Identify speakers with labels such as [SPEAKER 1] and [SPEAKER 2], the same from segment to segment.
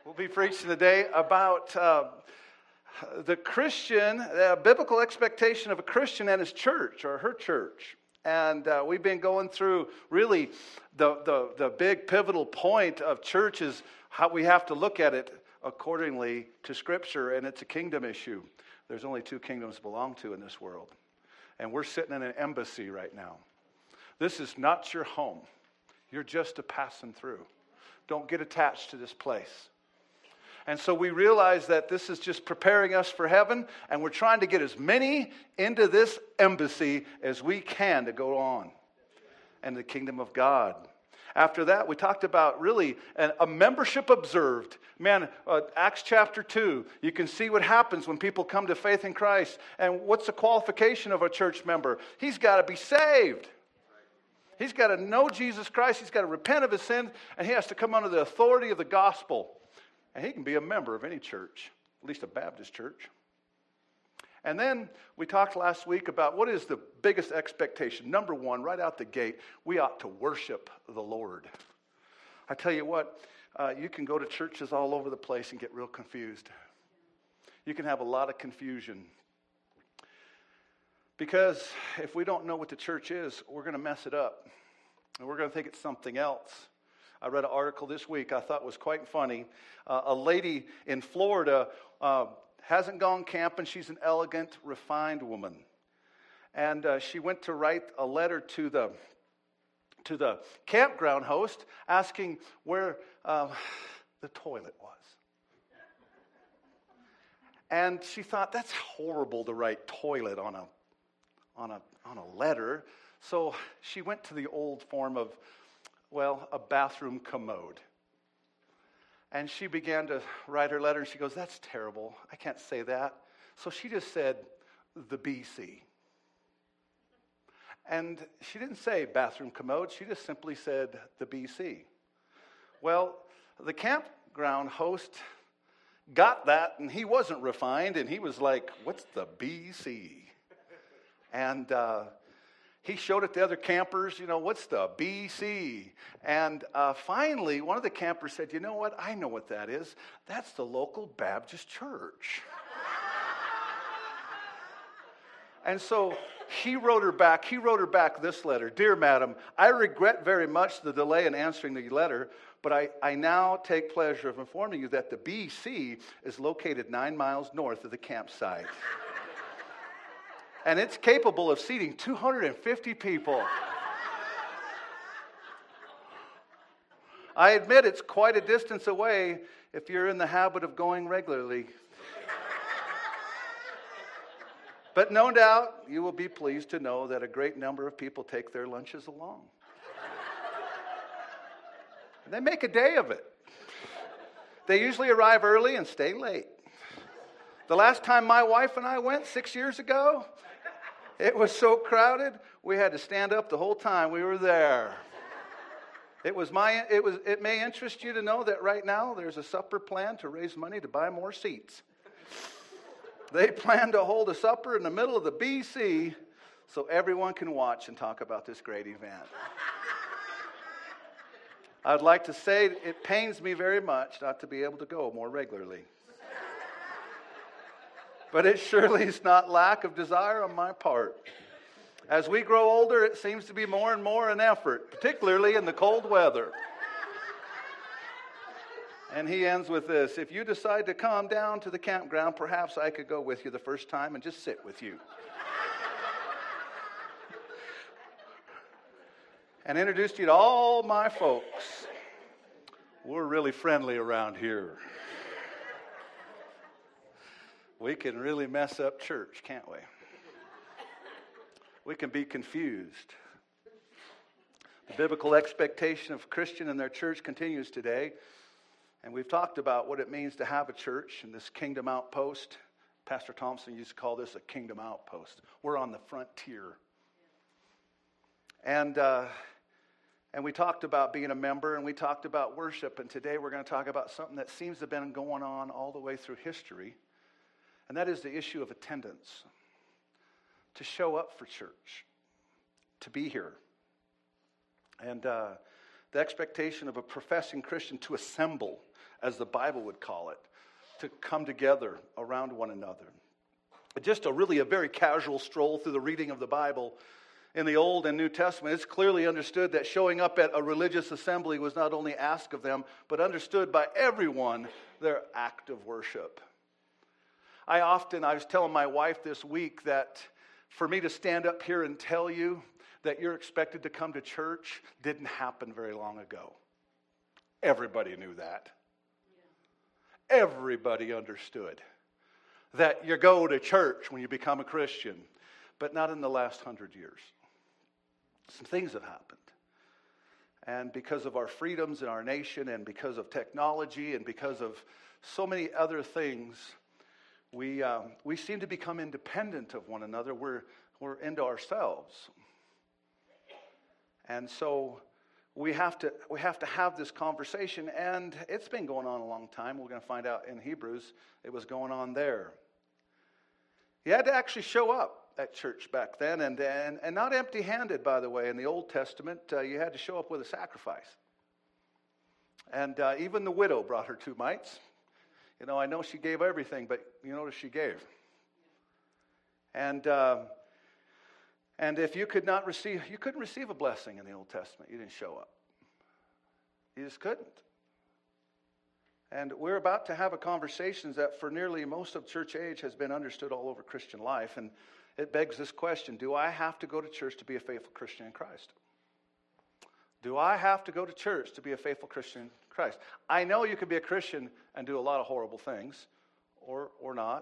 [SPEAKER 1] We'll be preaching today about the Christian, biblical expectation of a Christian and his church or her church. And we've been going through really the big pivotal point of church is how we have to look at it accordingly to Scripture, and it's a kingdom issue. There's only two kingdoms to belong to in this world. And we're sitting in an embassy right now. This is not your home. You're just a passing through. Don't get attached to this place. And so we realize that this is just preparing us for heaven, and we're trying to get as many into this embassy as we can to go on and the kingdom of God. After that, we talked about really a membership observed. Man, Acts chapter 2, you can see what happens when people come to faith in Christ. And what's the qualification of a church member? He's got to be saved. He's got to know Jesus Christ. He's got to repent of his sins, and he has to come under the authority of the gospel. And he can be a member of any church, at least a Baptist church. And then we talked last week about what is the biggest expectation. Number one, right out the gate, we ought to worship the Lord. I tell you what, you can go to churches all over the place and get real confused. You can have a lot of confusion. Because if we don't know what the church is, we're going to mess it up. And we're going to think it's something else. I read an article this week I thought was quite funny. A lady in Florida hasn't gone camping. She's an elegant, refined woman. And she went to write a letter to the campground host asking where the toilet was. And she thought, that's horrible to write toilet on a letter. So she went to the old form of, a bathroom commode. And she began to write her letter, and she goes, that's terrible. I can't say that. So she just said, the BC. And she didn't say bathroom commode. She just simply said, the BC. Well, the campground host got that, and he wasn't refined, and he was like, what's the BC? And he showed it to other campers, what's the BC? And finally, one of the campers said, you know what? I know what that is. That's the local Baptist church. And so he wrote her back this letter. Dear Madam, I regret very much the delay in answering the letter, but I now take pleasure of informing you that the BC is located 9 miles north of the campsite. And it's capable of seating 250 people. I admit it's quite a distance away if you're in the habit of going regularly. But no doubt you will be pleased to know that a great number of people take their lunches along. And they make a day of it. They usually arrive early and stay late. The last time my wife and I went 6 years ago, it was so crowded, we had to stand up the whole time we were there. It may interest you to know that right now there's a supper plan to raise money to buy more seats. They plan to hold a supper in the middle of the BC so everyone can watch and talk about this great event. I'd like to say it pains me very much not to be able to go more regularly. But it surely is not lack of desire on my part. As we grow older, it seems to be more and more an effort, particularly in the cold weather. And he ends with this. If you decide to come down to the campground, perhaps I could go with you the first time and just sit with you. And introduce you to all my folks. We're really friendly around here. We can really mess up church, can't we? We can be confused. The biblical expectation of a Christian and their church continues today. And we've talked about what it means to have a church and this kingdom outpost. Pastor Thompson used to call this a kingdom outpost. We're on the frontier. And we talked about being a member, and we talked about worship. And today we're going to talk about something that seems to have been going on all the way through history. And that is the issue of attendance. To show up for church. To be here. And the expectation of a professing Christian to assemble as the Bible would call it, to come together around one another. Just a very casual stroll through the reading of the Bible in the Old and New Testament. It's clearly understood that showing up at a religious assembly was not only asked of them, but understood by everyone their act of worship. I was telling my wife this week that for me to stand up here and tell you that you're expected to come to church didn't happen very long ago. Everybody knew that. Everybody understood that you go to church when you become a Christian, but not in the last 100 years. Some things have happened. And because of our freedoms in our nation, and because of technology, and because of so many other things, we seem to become independent of one another. We're into ourselves. And so we have to have this conversation, and it's been going on a long time. We're going to find out in Hebrews it was going on there. You had to actually show up at church back then, and not empty-handed, by the way. In the Old Testament, you had to show up with a sacrifice. And even the widow brought her 2 mites. I know she gave everything, but you notice she gave. And if you couldn't receive a blessing in the Old Testament. You didn't show up. You just couldn't. And we're about to have a conversation that for nearly most of church age has been understood all over Christian life. And it begs this question: do I have to go to church to be a faithful Christian in Christ? Do I have to go to church to be a faithful Christian in Christ? I know you can be a Christian and do a lot of horrible things, or not.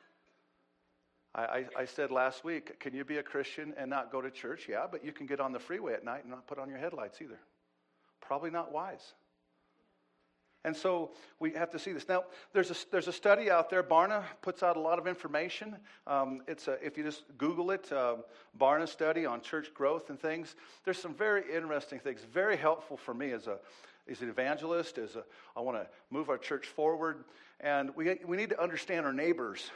[SPEAKER 1] I said last week, can you be a Christian and not go to church? Yeah, but you can get on the freeway at night and not put on your headlights either. Probably not wise. And so we have to see this. Now, there's a study out there. Barna puts out a lot of information. If you just Google it, Barna study on church growth and things. There's some very interesting things, very helpful for me as an evangelist. I want to move our church forward, and we need to understand our neighbors,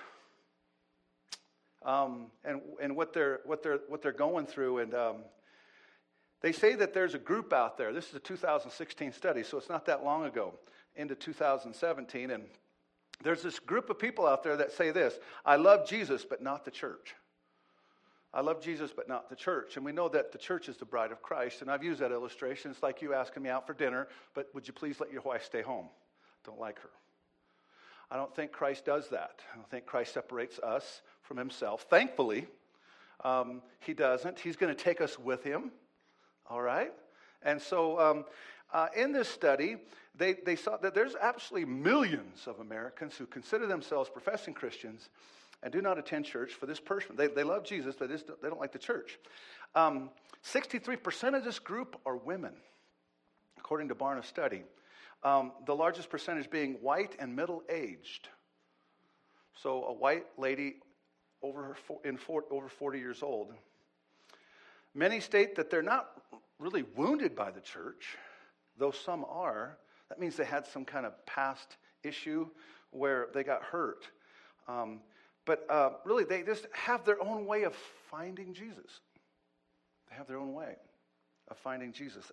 [SPEAKER 1] and what they're going through. And they say that there's a group out there. This is a 2016 study, so it's not that long ago, into 2017. And there's this group of people out there that say this: I love Jesus, but not the church. I love Jesus, but not the church. And we know that the church is the bride of Christ. And I've used that illustration. It's like you asking me out for dinner, but would you please let your wife stay home? Don't like her. I don't think Christ does that. I don't think Christ separates us from himself. Thankfully, he doesn't. He's going to take us with him. All right? And so in this study, they saw that there's absolutely millions of Americans who consider themselves professing Christians and do not attend church for this person. They love Jesus, but they don't like the church. 63% of this group are women, according to Barna's study. The largest percentage being white and middle-aged. So a white lady over 40 years old. Many state that they're not really wounded by the church, though some are. That means they had some kind of past issue where they got hurt. But really, they just have their own way of finding Jesus. They have their own way of finding Jesus.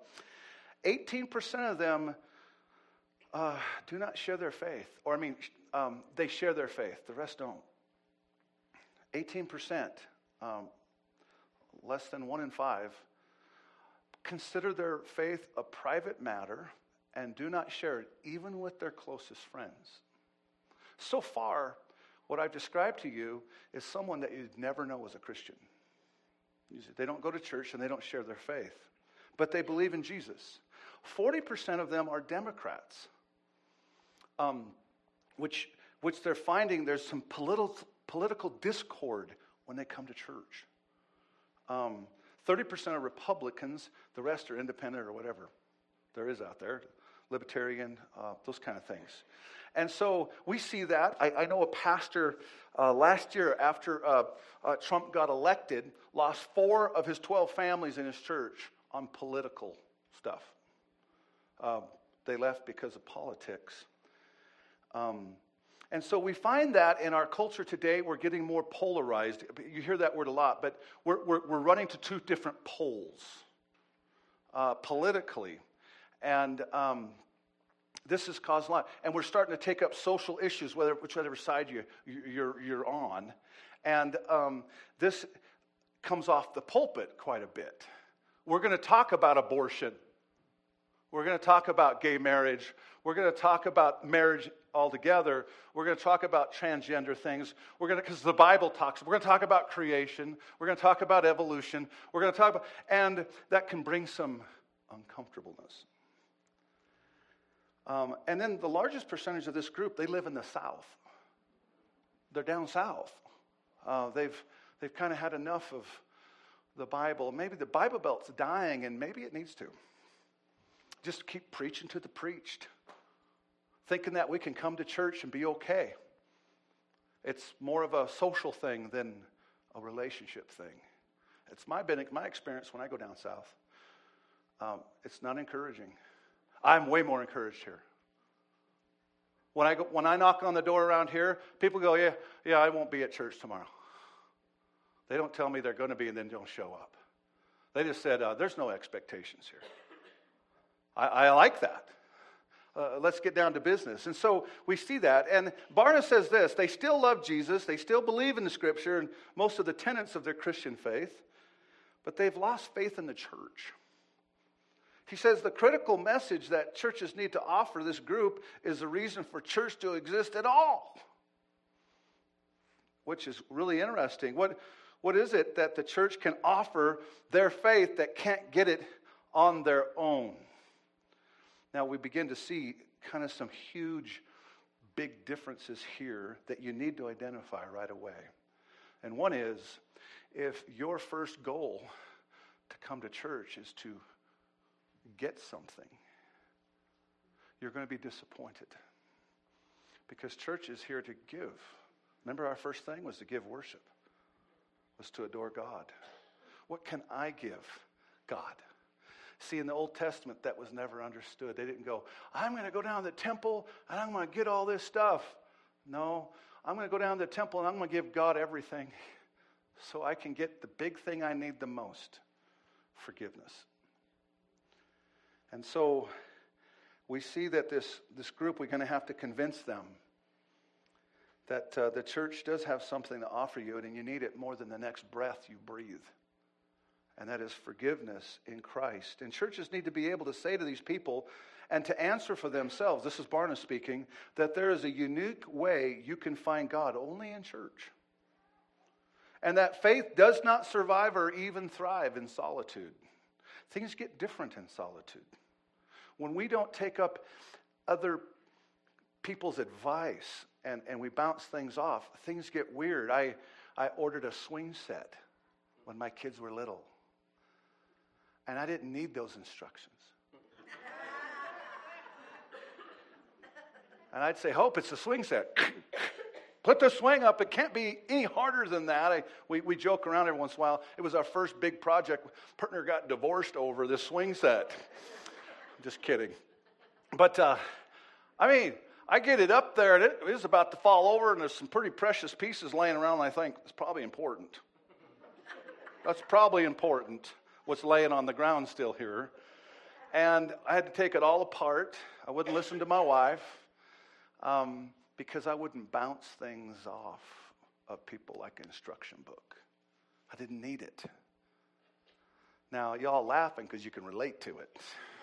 [SPEAKER 1] 18% of them do not share their faith. They share their faith. The rest don't. 18%, less than 1 in 5, consider their faith a private matter and do not share it even with their closest friends. So far, what I've described to you is someone that you'd never know as a Christian. They don't go to church and they don't share their faith, but they believe in Jesus. 40% of them are Democrats, which they're finding there's some political discord when they come to church. 30% are Republicans, the rest are independent or whatever there is out there, libertarian, those kind of things. And so we see that. I know a pastor last year after Trump got elected, lost 4 of his 12 families in his church on political stuff. They left because of politics. And so we find that in our culture today, we're getting more polarized. You hear that word a lot, but we're running to 2 different poles politically. And This has caused a lot. And we're starting to take up social issues, whichever side you're on. And this comes off the pulpit quite a bit. We're going to talk about abortion. We're going to talk about gay marriage. We're going to talk about marriage altogether. We're going to talk about transgender things. Because the Bible talks. We're going to talk about creation. We're going to talk about evolution. We're going to talk about, and that can bring some uncomfortableness. And then the largest percentage of this group, they live in the South. They're down south. They've kind of had enough of the Bible. Maybe the Bible Belt's dying, and maybe it needs to. Just keep preaching to the preached, thinking that we can come to church and be okay. It's more of a social thing than a relationship thing. It's my experience when I go down south. It's not encouraging. I'm way more encouraged here. When I knock on the door around here, people go, yeah, I won't be at church tomorrow. They don't tell me they're going to be and then don't show up. They just said, there's no expectations here. I like that. Let's get down to business. And so we see that. And Barna says this, they still love Jesus, they still believe in the Scripture and most of the tenets of their Christian faith, but they've lost faith in the church. He says the critical message that churches need to offer this group is the reason for church to exist at all, which is really interesting. What is it that the church can offer their faith that can't get it on their own? Now we begin to see kind of some huge, big differences here that you need to identify right away. And one is, if your first goal to come to church is to get something, you're going to be disappointed. Because church is here to give. Remember, our first thing was to give worship, was to adore God. What can I give God? See, in the Old Testament, that was never understood. They didn't go, I'm going to go down to the temple and I'm going to get all this stuff. No, I'm going to go down to the temple and I'm going to give God everything so I can get the big thing I need the most, forgiveness. And so we see that this group, we're going to have to convince them that the church does have something to offer you, and you need it more than the next breath you breathe. And that is forgiveness in Christ. And churches need to be able to say to these people and to answer for themselves, this is Barna speaking, that there is a unique way you can find God only in church. And that faith does not survive or even thrive in solitude. Things get different in solitude. When we don't take up other people's advice and we bounce things off, things get weird. I ordered a swing set when my kids were little. And I didn't need those instructions. And I'd say, Hope, it's a swing set. Put the swing up. It can't be any harder than that. We joke around every once in a while. It was our first big project. Partner got divorced over this swing set. Just kidding. But, I get it up there, and it is about to fall over, and there's some pretty precious pieces laying around, and I think it's probably important. That's probably important, what's laying on the ground still here. And I had to take it all apart. I wouldn't listen to my wife because I wouldn't bounce things off of people like an instruction book. I didn't need it. Now, y'all laughing because you can relate to it.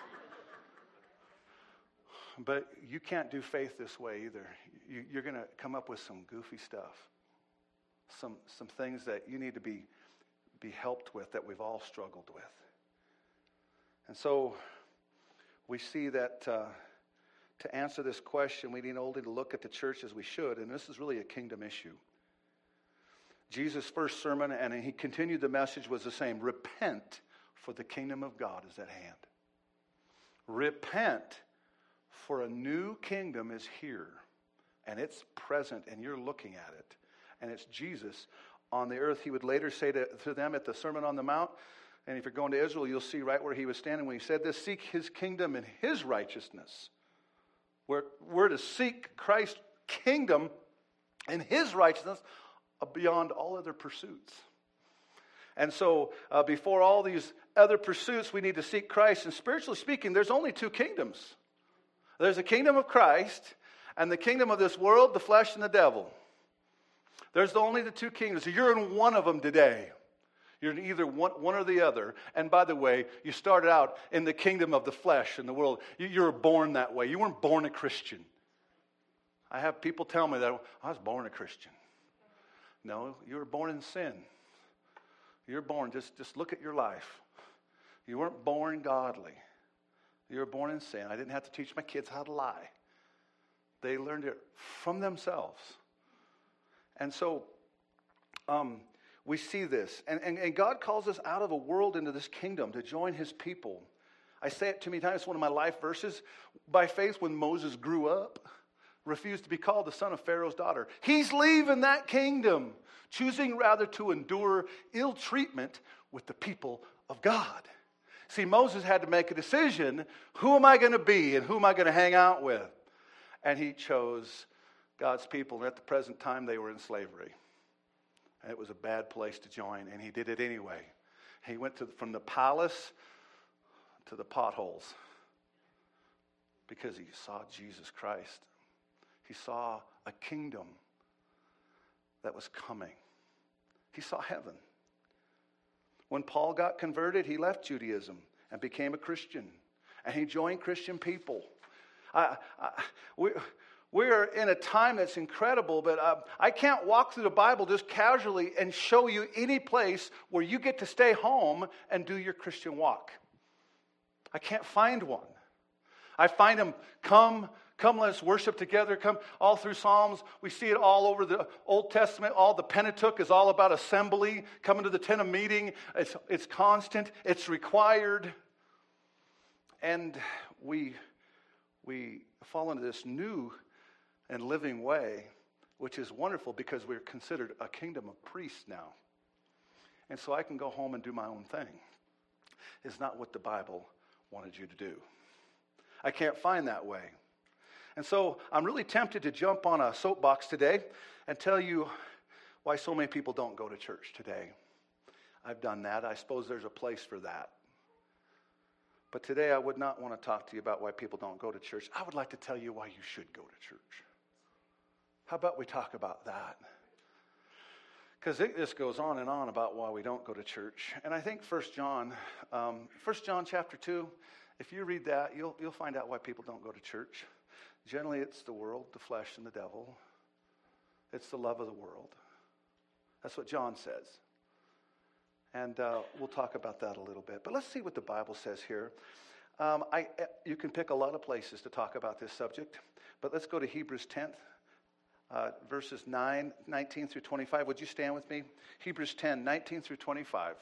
[SPEAKER 1] But you can't do faith this way either. You're going to come up with some goofy stuff. Some things that you need to be helped with that we've all struggled with. And so we see that to answer this question, we need only to look at the church as we should. And this is really a kingdom issue. Jesus' first sermon, and he continued the message, was the same. Repent, for the kingdom of God is at hand. Repent, for a new kingdom is here, and it's present, and you're looking at it. And it's Jesus on the earth. He would later say to them at the Sermon on the Mount, and if you're going to Israel, you'll see right where he was standing when he said this, seek his kingdom and his righteousness. We're to seek Christ's kingdom and his righteousness beyond all other pursuits. And so before all these other pursuits, we need to seek Christ. And spiritually speaking, there's only two kingdoms. There's a kingdom of Christ and the kingdom of this world, the flesh, and the devil. There's only the two kingdoms. So you're in one of them today. You're in either one or the other. And by the way, you started out in the kingdom of the flesh and the world. You were born that way. You weren't born a Christian. I have people tell me that I was born a Christian. No, you were born in sin. You're born, just look at your life. You weren't born godly. You were born in sin. I didn't have to teach my kids how to lie. They learned it from themselves. And so we see this. And God calls us out of a world into this kingdom to join his people. I say it too many times. It's one of my life verses. By faith, when Moses grew up, refused to be called the son of Pharaoh's daughter. He's leaving that kingdom, choosing rather to endure ill treatment with the people of God. See, Moses had to make a decision. Who am I going to be and who am I going to hang out with? And he chose God's people. And at the present time, they were in slavery. And it was a bad place to join, and he did it anyway. He went from the palace to the potholes because he saw Jesus Christ. He saw a kingdom that was coming. He saw heaven. When Paul got converted, he left Judaism and became a Christian. And he joined Christian people. We're in a time that's incredible, but I can't walk through the Bible just casually and show you any place where you get to stay home and do your Christian walk. I can't find one. I find them, come, let's worship together. Come all through Psalms. We see it all over the Old Testament. All the Pentateuch is all about assembly, coming to the tent of meeting. It's constant. It's required. And we fall into this new and living way, which is wonderful because we're considered a kingdom of priests now. And so I can go home and do my own thing. It's not what the Bible wanted you to do. I can't find that way. And so I'm really tempted to jump on a soapbox today and tell you why so many people don't go to church today. I've done that. I suppose there's a place for that. But today I would not want to talk to you about why people don't go to church. I would like to tell you why you should go to church. How about we talk about that? Because it just goes on and on about why we don't go to church. And I think 1 John chapter 2, if you read that, you'll find out why people don't go to church. Generally, it's the world, the flesh, and the devil. It's the love of the world. That's what John says. And we'll talk about that a little bit. But let's see what the Bible says here. You can pick a lot of places to talk about this subject. But let's go to Hebrews 10, verses 19 through 25. Would you stand with me? Hebrews 10, 19 through 25.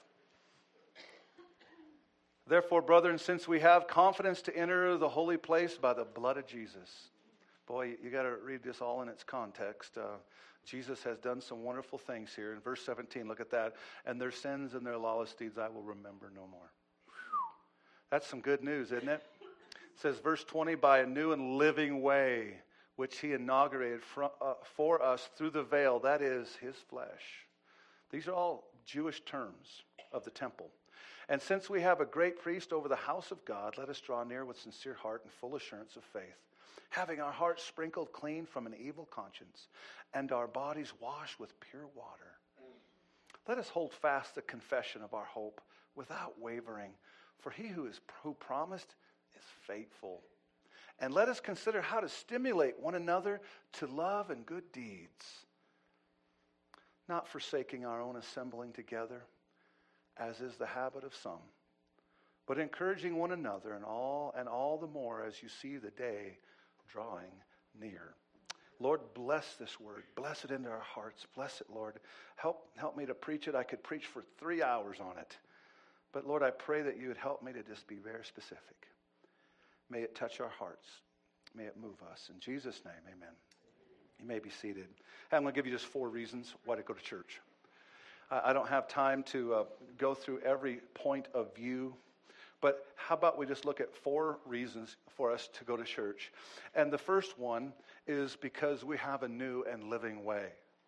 [SPEAKER 1] Therefore, brethren, since we have confidence to enter the holy place by the blood of Jesus. Boy, you got to read this all in its context. Jesus has done some wonderful things here. In verse 17, look at that. And their sins and their lawless deeds I will remember no more. That's some good news, isn't it? It says, verse 20, by a new and living way, which he inaugurated for us through the veil, that is his flesh. These are all Jewish terms of the temple. And since we have a great priest over the house of God, let us draw near with sincere heart and full assurance of faith, having our hearts sprinkled clean from an evil conscience and our bodies washed with pure water. Let us hold fast the confession of our hope without wavering, for he who promised is faithful. And let us consider how to stimulate one another to love and good deeds, not forsaking our own assembling together, as is the habit of some, but encouraging one another, and all the more as you see the day drawing near. Lord, bless this word. Bless it into our hearts. Bless it, Lord. Help me to preach it. I could preach for 3 hours on it. But Lord, I pray that you would help me to just be very specific. May it touch our hearts. May it move us. In Jesus' name, amen. You may be seated. I'm going to give you just 4 reasons why to go to church. I don't have time to go through every point of view, but how about we just look at 4 reasons for us to go to church. And the first one is because we have a new and living way.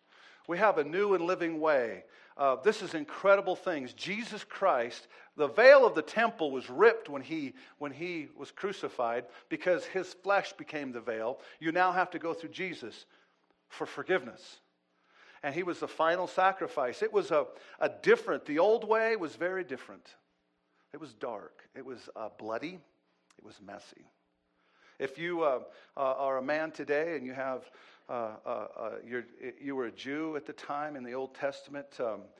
[SPEAKER 1] We have a new and living way. This is incredible things. Jesus Christ, the veil of the temple was ripped when he was crucified because his flesh became the veil. You now have to go through Jesus for forgiveness. And he was the final sacrifice. It was a different, the old way was very different. It was dark. It was bloody. It was messy. If you are a man today and you have you were a Jew at the time in the Old Testament,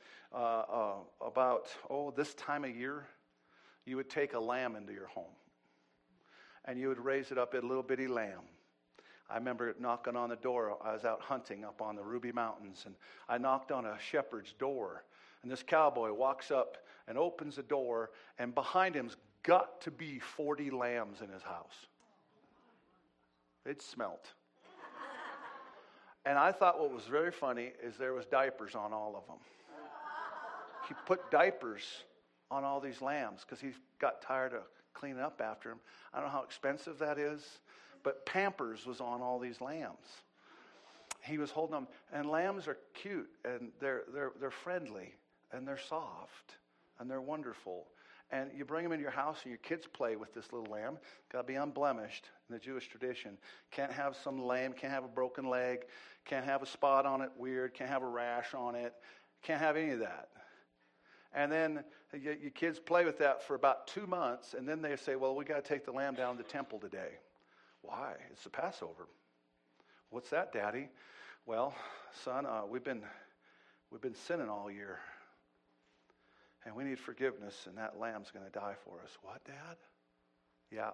[SPEAKER 1] about this time of year, you would take a lamb into your home, and you would raise it up, a little bitty lamb. I remember knocking on the door. I was out hunting up on the Ruby Mountains, and I knocked on a shepherd's door, and this cowboy walks up and opens the door, and behind him's got to be 40 lambs in his house. It smelt. And I thought what was very funny is there was diapers on all of them. He put diapers on all these lambs because he got tired of cleaning up after them. I don't know how expensive that is, but Pampers was on all these lambs. He was holding them, and lambs are cute, and they're friendly, and they're soft, and they're wonderful. And you bring them into your house, and your kids play with this little lamb. Got to be unblemished in the Jewish tradition. Can't have some lame, can't have a broken leg, can't have a spot on it weird, can't have a rash on it, can't have any of that. And then your kids play with that for about 2 months, and then they say, well, we got to take the lamb down to the temple today. Why? It's the Passover. What's that, Daddy? Well, son, we've been sinning all year. And we need forgiveness, and that lamb's going to die for us. What, Dad? Yeah.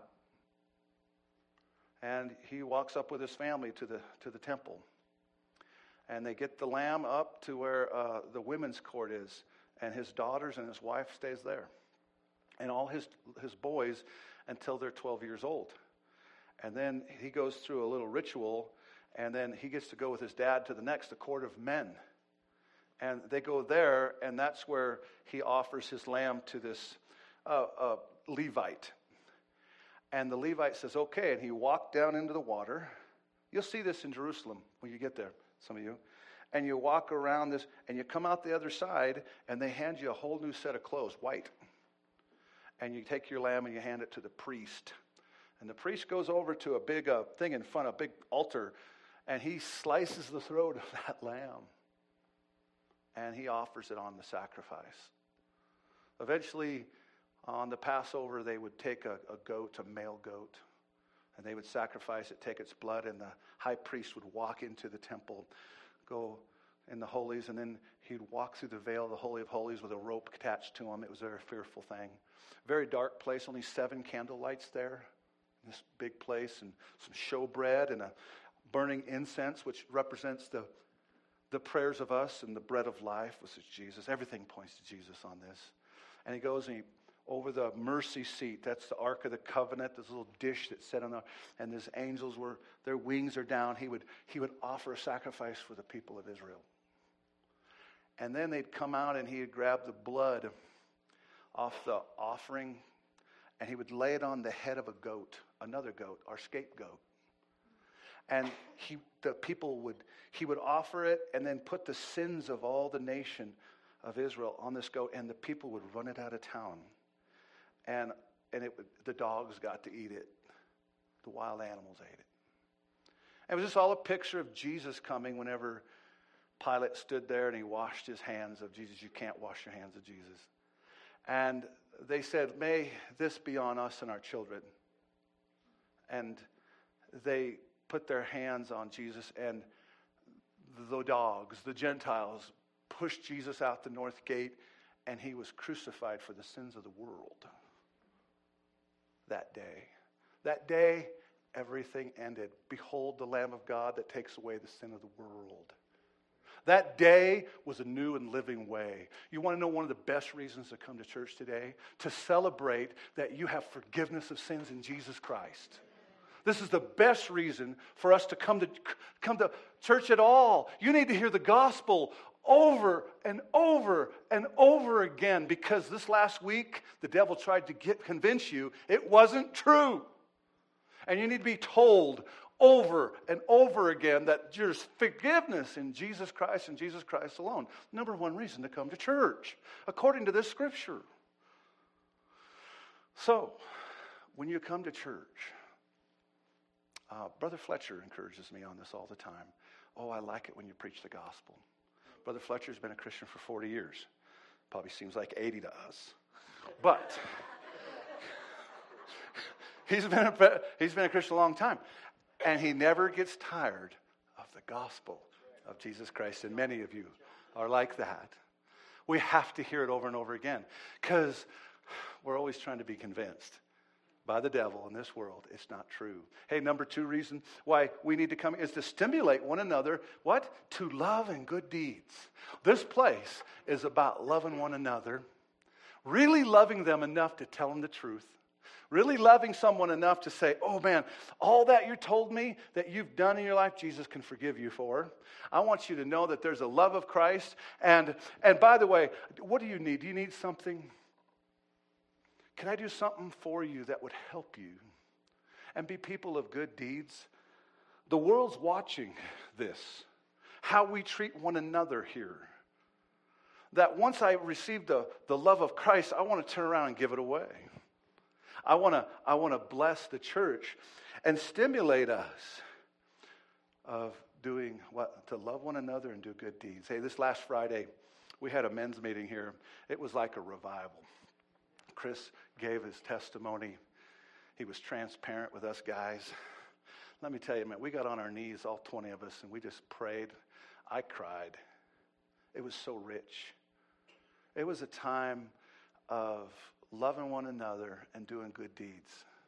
[SPEAKER 1] And he walks up with his family to the temple. And they get the lamb up to where the women's court is. And his daughters and his wife stays there. And all his boys until they're 12 years old. And then he goes through a little ritual, and then he gets to go with his dad to the court of men. And they go there, and that's where he offers his lamb to this Levite. And the Levite says, okay, and he walked down into the water. You'll see this in Jerusalem when you get there, some of you. And you walk around this, and you come out the other side, and they hand you a whole new set of clothes, white. And you take your lamb, and you hand it to the priest. And the priest goes over to a big thing in front, a big altar, and he slices the throat of that lamb. And he offers it on the sacrifice. Eventually, on the Passover, they would take a goat, a male goat, and they would sacrifice it, take its blood, and the high priest would walk into the temple, go in the holies, and then he'd walk through the veil of the Holy of Holies with a rope attached to him. It was a very fearful thing. Very dark place, only 7 candle lights there in this big place, and some showbread and a burning incense, which represents the prayers of us and the bread of life, which is Jesus. Everything points to Jesus on this. And he goes and over the mercy seat, that's the Ark of the Covenant, this little dish that's set on there, and his angels their wings are down. He would offer a sacrifice for the people of Israel. And then they'd come out and he would grab the blood off the offering, and he would lay it on the head of a goat, another goat, our scapegoat. And he would offer it and then put the sins of all the nation of Israel on this goat, and the people would run it out of town. And the dogs got to eat it. The wild animals ate it. It was just all a picture of Jesus coming whenever Pilate stood there and he washed his hands of Jesus. You can't wash your hands of Jesus. And they said, may this be on us and our children. And they put their hands on Jesus, and the dogs, the Gentiles, pushed Jesus out the north gate, and he was crucified for the sins of the world. That day. That day, everything ended. Behold the Lamb of God that takes away the sin of the world. That day was a new and living way. You want to know one of the best reasons to come to church today? To celebrate that you have forgiveness of sins in Jesus Christ. This is the best reason for us to come to church at all. You need to hear the gospel over and over and over again, because this last week the devil tried to convince you it wasn't true. And you need to be told over and over again that there's forgiveness in Jesus Christ and Jesus Christ alone. Number one reason to come to church, according to this scripture. So, when you come to church, Brother Fletcher encourages me on this all the time. Oh, I like it when you preach the gospel. Brother Fletcher's been a Christian for 40 years. Probably seems like 80 to us. But he's been a Christian a long time. And he never gets tired of the gospel of Jesus Christ. And many of you are like that. We have to hear it over and over again. Because we're always trying to be convinced by the devil in this world. It's not true. Hey, number two reason why we need to come is to stimulate one another. What? To love and good deeds. This place is about loving one another. Really loving them enough to tell them the truth. Really loving someone enough to say, oh man, all that you told me that you've done in your life, Jesus can forgive you for. I want you to know that there's a love of Christ. And by the way, what do you need? Do you need something? Can I do something for you that would help you? And be people of good deeds? The world's watching this. How we treat one another here. That once I receive the love of Christ, I want to turn around and give it away. I want to bless the church and stimulate us of doing what? To love one another and do good deeds. Hey, this last Friday, we had a men's meeting here. It was like a revival. Chris gave his testimony. He was transparent with us guys. Let me tell you, man, we got on our knees, all 20 of us, and we just prayed. I cried. It was so rich. It was a time of loving one another and doing good deeds.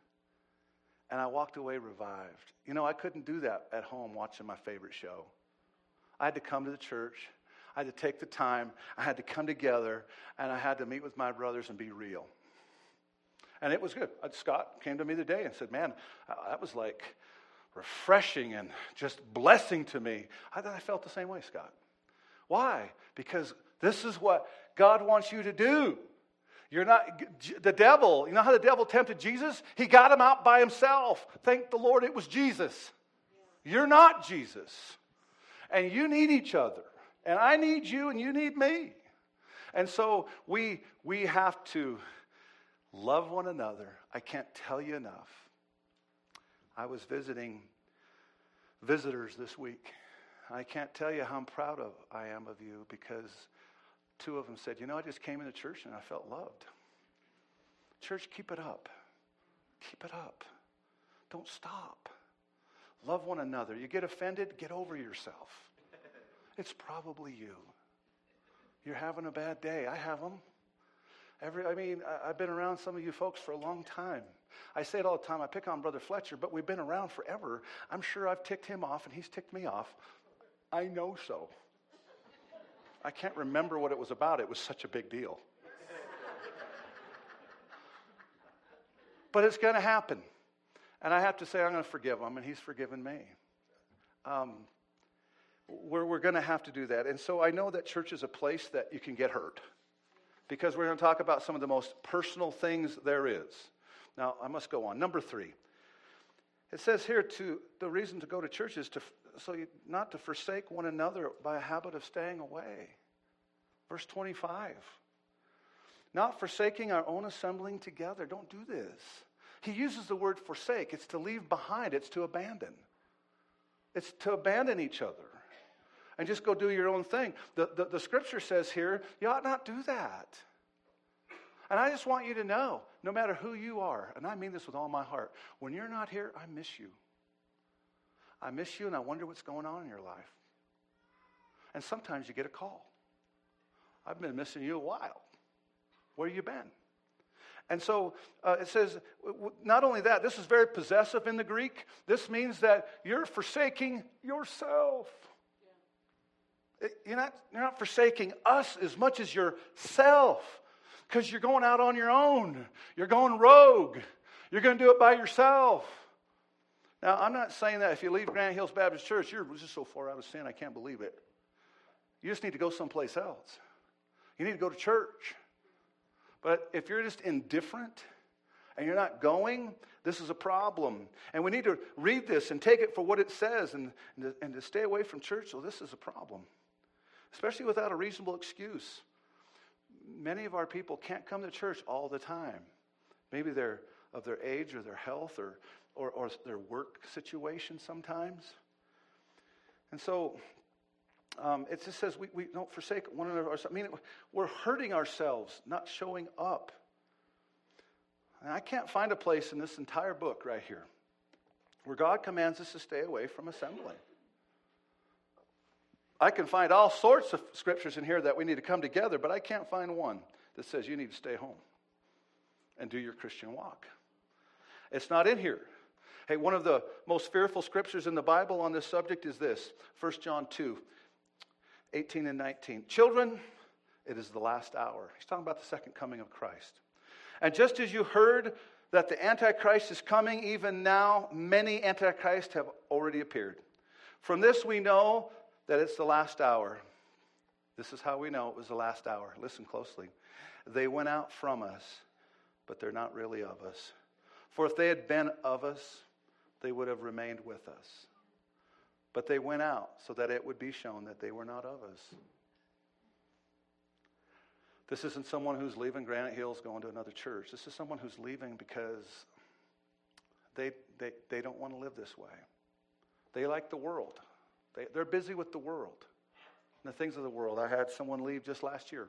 [SPEAKER 1] And I walked away revived. You know, I couldn't do that at home watching my favorite show. I had to come to the church. I had to take the time. I had to come together, and I had to meet with my brothers and be real. And it was good. Scott came to me today and said, man, that was like refreshing and just blessing to me. I felt the same way, Scott. Why? Because this is what God wants you to do. You're not, the devil, you know how the devil tempted Jesus? He got him out by himself. Thank the Lord it was Jesus. You're not Jesus. And you need each other. And I need you and you need me. And so we have to love one another. I can't tell you enough. I was visiting visitors this week. I can't tell you how proud I am of you because two of them said, you know, I just came into church and I felt loved. Church, keep it up. Keep it up. Don't stop. Love one another. You get offended, get over yourself. It's probably you. You're having a bad day. I have them. I've been around some of you folks for a long time. I say it all the time. I pick on Brother Fletcher, but we've been around forever. I'm sure I've ticked him off and he's ticked me off. I know so. I can't remember what it was about. It was such a big deal. But it's going to happen. And I have to say I'm going to forgive him, and he's forgiven me. We're going to have to do that. And so I know that church is a place that you can get hurt. Because we're going to talk about some of the most personal things there is. Now, I must go on. Number 3. It says here, the reason to go to church is not to forsake one another by a habit of staying away. Verse 25. Not forsaking our own assembling together. Don't do this. He uses the word forsake. It's to leave behind. It's to abandon. It's to abandon each other. And just go do your own thing. The scripture says here, you ought not do that. And I just want you to know, no matter who you are, and I mean this with all my heart, when you're not here, I miss you. I miss you and I wonder what's going on in your life. And sometimes you get a call. I've been missing you a while. Where you been? And so it says, not only that, this is very possessive in the Greek. This means that you're forsaking yourself. You're not forsaking us as much as yourself. Because you're going out on your own. You're going rogue. You're going to do it by yourself. Now, I'm not saying that if you leave Granite Hills Baptist Church, you're just so far out of sin, I can't believe it. You just need to go someplace else. You need to go to church. But if you're just indifferent and you're not going, This is a problem. And we need to read this and take it for what it says and to stay away from church. So this is a problem, especially without a reasonable excuse. Many of our people can't come to church all the time. Maybe they're of their age or their health or their work situation sometimes. And so it just says we don't forsake one another. I mean, we're hurting ourselves, not showing up. And I can't find a place in this entire book right here where God commands us to stay away from assembling. I can find all sorts of scriptures in here that we need to come together, but I can't find one that says you need to stay home and do your Christian walk. It's not in here. Hey, one of the most fearful scriptures in the Bible on this subject is this, 1 John 2, 18 and 19. Children, it is the last hour. He's talking about the second coming of Christ. And just as you heard that the Antichrist is coming, even now many Antichrists have already appeared. From this we know that it's the last hour. This is how we know it was the last hour. Listen closely. They went out from us, but they're not really of us. For if they had been of us, they would have remained with us. But they went out so that it would be shown that they were not of us. This isn't someone who's leaving Granite Hills going to another church. This is someone who's leaving because they don't want to live this way. They like the world. They're busy with the world and the things of the world. I had someone leave just last year.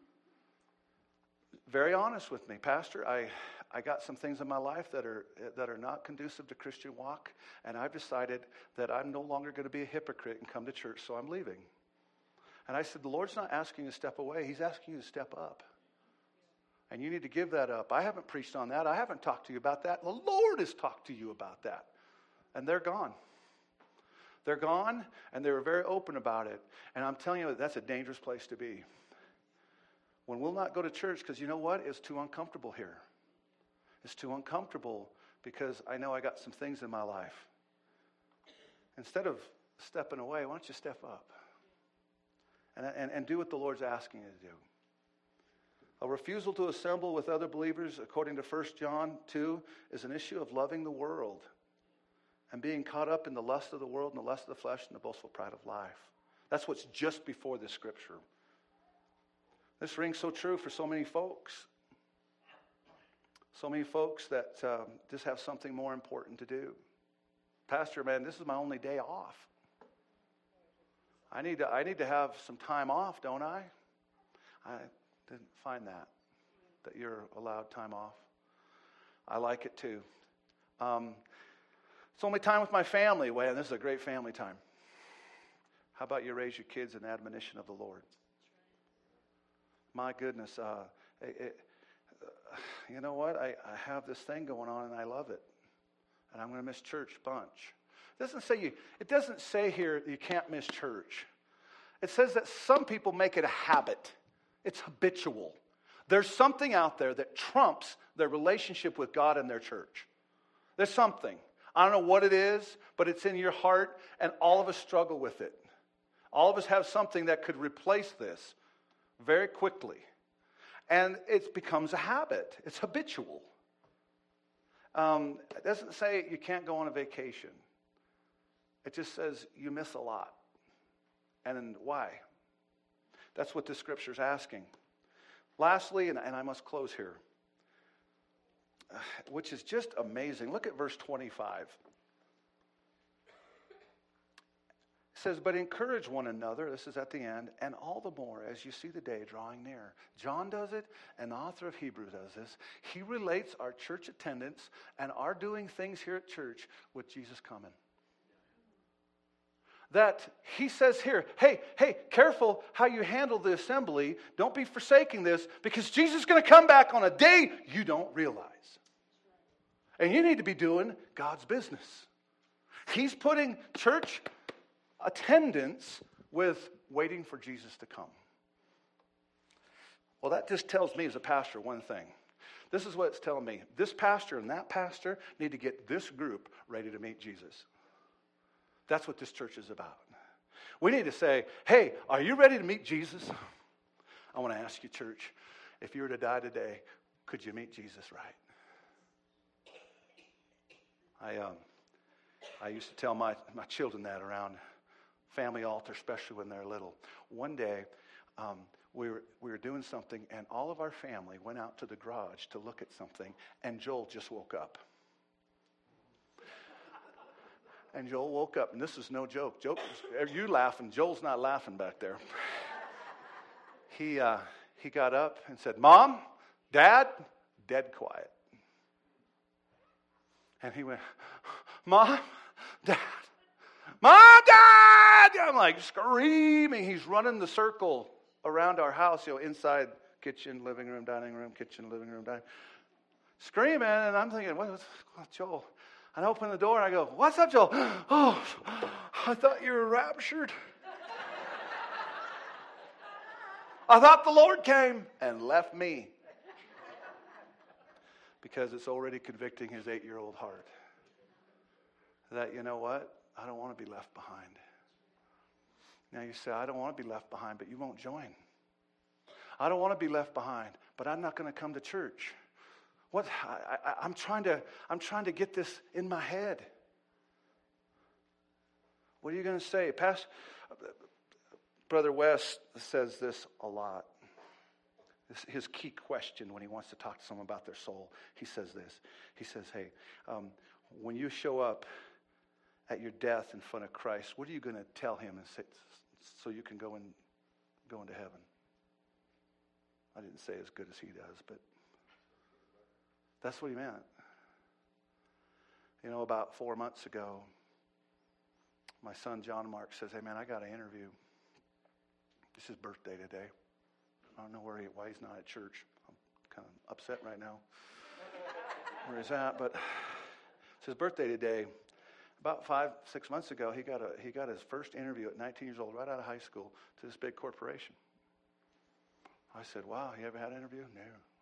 [SPEAKER 1] Very honest with me, Pastor, I got some things in my life that are not conducive to Christian walk, and I've decided that I'm no longer going to be a hypocrite and come to church, so I'm leaving. And I said, the Lord's not asking you to step away. He's asking you to step up. And you need to give that up. I haven't preached on that. I haven't talked to you about that. The Lord has talked to you about that. And they're gone. They're gone, and they were very open about it. And I'm telling you, that's a dangerous place to be. When we'll not go to church, because you know what? It's too uncomfortable here. It's too uncomfortable because I know I got some things in my life. Instead of stepping away, why don't you step up? And do what the Lord's asking you to do. A refusal to assemble with other believers, according to 1 John 2, is an issue of loving the world and being caught up in the lust of the world and the lust of the flesh and the boastful pride of life. That's what's just before this scripture. This rings so true for so many folks. So many folks that just have something more important to do. Pastor, man, this is my only day off. I need to have some time off, don't I? I didn't find that you're allowed time off. I like it too. It's only time with my family. Well, this is a great family time. How about you raise your kids in admonition of the Lord? My goodness, you know what? I have this thing going on and I love it. And I'm going to miss church a bunch. It doesn't say here you can't miss church. It says that some people make it a habit. It's habitual. There's something out there that trumps their relationship with God and their church. There's something. I don't know what it is, but it's in your heart, and all of us struggle with it. All of us have something that could replace this very quickly. And it becomes a habit. It's habitual. It doesn't say you can't go on a vacation. It just says you miss a lot. And why? That's what this scripture is asking. Lastly, and I must close here, which is just amazing. Look at verse 25. It says, but encourage one another, this is at the end, and all the more as you see the day drawing near. John does it, and the author of Hebrews does this. He relates our church attendance and our doing things here at church with Jesus coming. That he says here, hey, careful how you handle the assembly. Don't be forsaking this, because Jesus is going to come back on a day you don't realize. And you need to be doing God's business. He's putting church attendance with waiting for Jesus to come. Well, that just tells me as a pastor one thing. This is what it's telling me. This pastor and that pastor need to get this group ready to meet Jesus. That's what this church is about. We need to say, hey, are you ready to meet Jesus? I want to ask you, church, if you were to die today, could you meet Jesus right? I used to tell my children that around family altar, especially when they're little. One day, we were doing something, and all of our family went out to the garage to look at something, and Joel just woke up. And Joel woke up, and this is no joke. Joel, you laughing? Joel's not laughing back there. He got up and said, "Mom, Dad," dead quiet. And he went, "Mom, Dad, Mom, Dad!" I'm like screaming. He's running the circle around our house, inside kitchen, living room, dining room, kitchen, living room, dining. Screaming, and I'm thinking, what's Joel? And I open the door and I go, "What's up, Joel?" "Oh, I thought you were raptured. I thought the Lord came and left me." Because it's already convicting his 8-year-old heart. That, you know what? I don't want to be left behind. Now you say, "I don't want to be left behind," but you won't join. "I don't want to be left behind, but I'm not going to come to church." What? I'm trying to get this in my head. What are you going to say? Brother West says this a lot. His key question when he wants to talk to someone about their soul, he says this. He says, "Hey, when you show up at your death in front of Christ, what are you going to tell him and say, so you can go into heaven?" I didn't say as good as he does, but that's what he meant. About 4 months ago, my son John Mark says, "Hey man, I got an interview. It's his birthday today. I don't know why he's not at church. I'm kind of upset right now where he's at, but it's his birthday today." About 5-6 months ago, he got his first interview at 19 years old, right out of high school, to this big corporation. I said, "Wow, you ever had an interview?" "No."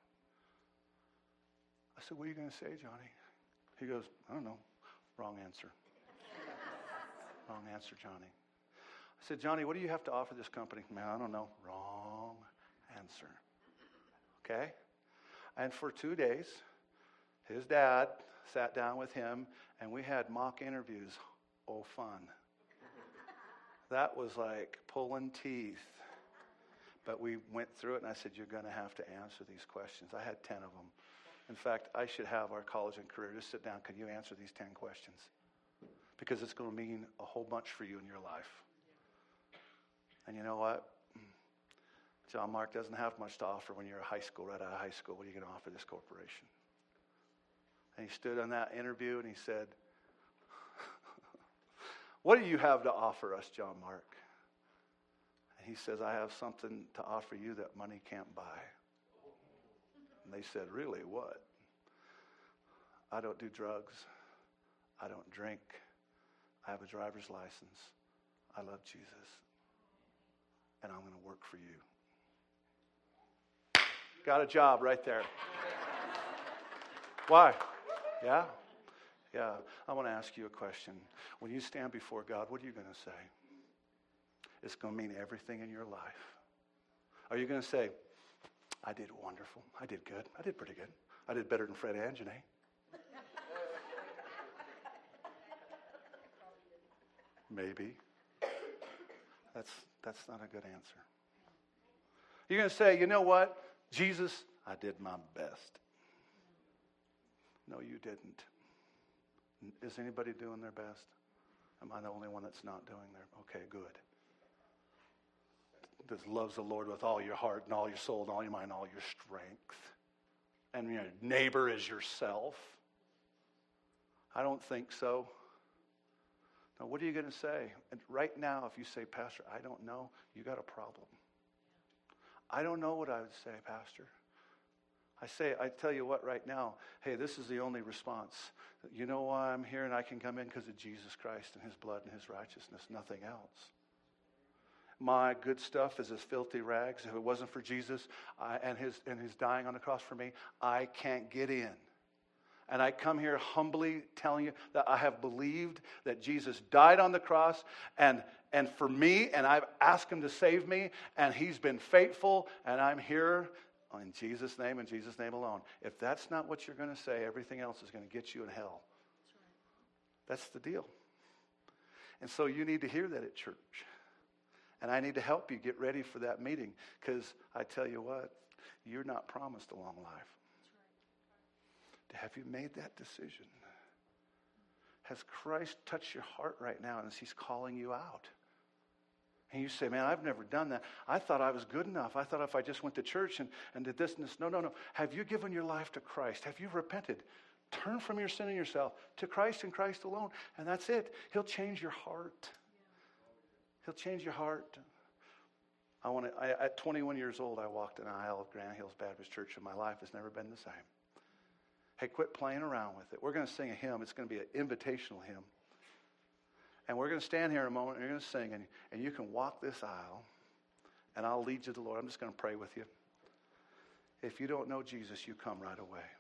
[SPEAKER 1] I said, "What are you going to say, Johnny?" He goes, "I don't know." Wrong answer. Wrong answer, Johnny. I said, "Johnny, what do you have to offer this company?" "Man, I don't know." Wrong answer. Okay? And for 2 days, his dad sat down with him, and we had mock interviews. Oh, fun. That was like pulling teeth. But we went through it, and I said, "You're going to have to answer these questions." I had 10 of them. In fact, I should have our college and career just sit down. "Can you answer these 10 questions? Because it's going to mean a whole bunch for you in your life." And you know what? John Mark doesn't have much to offer when you're right out of high school. What are you going to offer this corporation? And he stood on that interview and he said, "What do you have to offer us, John Mark?" And he says, "I have something to offer you that money can't buy." And they said, "Really, what?" "I don't do drugs. I don't drink. I have a driver's license. I love Jesus. And I'm going to work for you." Got a job right there. Why? Yeah? Yeah. I want to ask you a question. When you stand before God, what are you going to say? It's going to mean everything in your life. Are you going to say, "I did wonderful. I did good. I did pretty good. I did better than Fred and Janae"? Maybe. That's not a good answer. You're going to say, "You know what? Jesus, I did my best." No, you didn't. Is anybody doing their best? Am I the only one that's not doing their? Okay, good. That loves the Lord with all your heart and all your soul and all your mind and all your strength. And your neighbor is yourself. I don't think so. Now, what are you going to say? And right now, if you say, "Pastor, I don't know," you got a problem. I don't know what I would say, Pastor. I tell you what right now, hey, this is the only response. You know why I'm here and I can come in? Because of Jesus Christ and his blood and his righteousness, nothing else. My good stuff is as filthy rags. If it wasn't for Jesus and his dying on the cross for me, I can't get in. And I come here humbly telling you that I have believed that Jesus died on the cross and for me, and I've asked him to save me, and he's been faithful, and I'm here in Jesus' name and Jesus' name alone. If that's not what you're going to say, everything else is going to get you in hell. That's the deal. And so you need to hear that at church. And I need to help you get ready for that meeting, because I tell you what, you're not promised a long life. Have you made that decision? Has Christ touched your heart right now as he's calling you out? And you say, man, I've never done that. I thought I was good enough. I thought if I just went to church and did this and this. No. Have you given your life to Christ? Have you repented? Turn from your sin and yourself to Christ and Christ alone. And that's it. He'll change your heart. He'll change your heart. At 21 years old, I walked an aisle of Grand Hills Baptist Church, and my life has never been the same. Hey, quit playing around with it. We're going to sing a hymn. It's going to be an invitational hymn. And we're going to stand here in a moment, and you're going to sing, and you can walk this aisle, and I'll lead you to the Lord. I'm just going to pray with you. If you don't know Jesus, you come right away.